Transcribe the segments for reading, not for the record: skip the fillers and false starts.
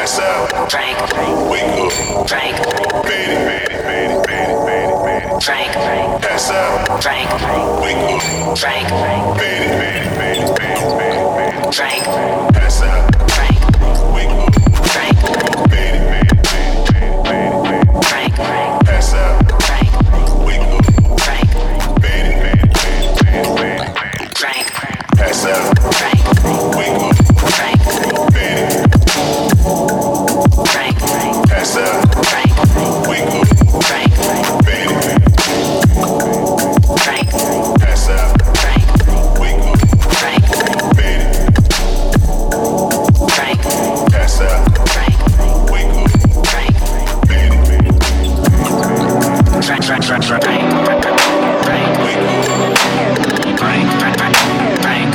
Pass out. Drink. Wake up. Drink. Fade it. Drink. Pass out. Drink. Wake up. Drink. Fade it. Drink. Pass out. Drink. Wake up. Drink. Fade it. Drink. Pass out. Drink. Wake up. Drink. Fade it. Drink. Pass out. Drink. Wake up. Drink. Fade it. Drink. Pass out. Drink. Wake up. Drink. Fade it. Drink. Pass out. Drink. Wake up. Drink. Fade it. Drink. Pass out. Drink. Wake up. Drink. Fade it. Drink. Drink. Wake up. Drink.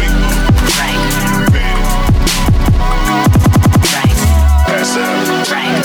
Drink.